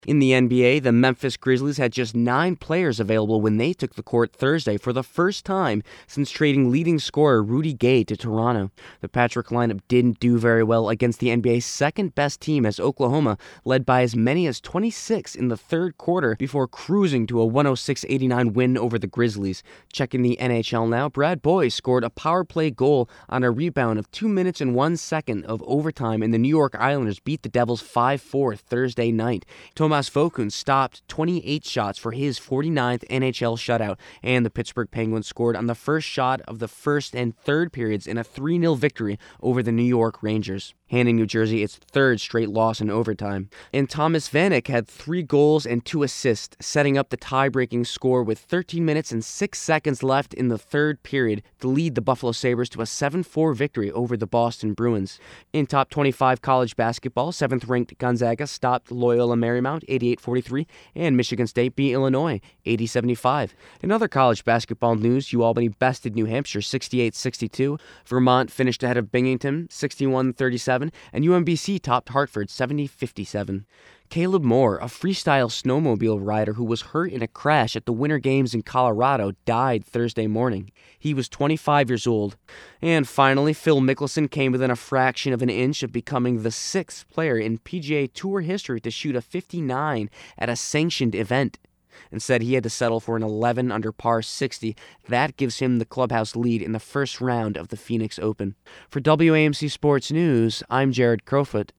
In the NBA, the Memphis Grizzlies had just 9 players available when they took the court Thursday for the first time since trading leading scorer Rudy Gay to Toronto. The Patrick lineup didn't do very well against the NBA's second-best team as Oklahoma led by as many as 26 in the third quarter before cruising to a 106-89 win over the Grizzlies. Checking the NHL now, Brad Boyes scored a power play goal on a rebound of 2 minutes and 1 second of overtime, and the New York Islanders beat the Devils 5-4 Thursday night. Tomas Vokun stopped 28 shots for his 49th NHL shutout, and the Pittsburgh Penguins scored on the first shot of the first and third periods in a 3-0 victory over the New York Rangers, handing New Jersey its third straight loss in overtime. And Thomas Vanek had 3 goals and 2 assists, setting up the tie-breaking score with 13 minutes and 6 seconds left in the third period to lead the Buffalo Sabres to a 7-4 victory over the Boston Bruins. In top 25 college basketball, 7th-ranked Gonzaga stopped Loyola Marymount 88-43, and Michigan State beat Illinois 80-75. In other college basketball news, UAlbany bested New Hampshire 68-62, Vermont finished ahead of Binghamton 61-37, and UMBC topped Hartford 70-57. Caleb Moore, a freestyle snowmobile rider who was hurt in a crash at the Winter Games in Colorado, died Thursday morning. He was 25 years old. And finally, Phil Mickelson came within a fraction of an inch of becoming the 6th player in PGA Tour history to shoot a 59 at a sanctioned event. Instead, he had to settle for an 11 under par 60. That gives him the clubhouse lead in the first round of the Phoenix Open. For WAMC Sports News, I'm Jared Crowfoot.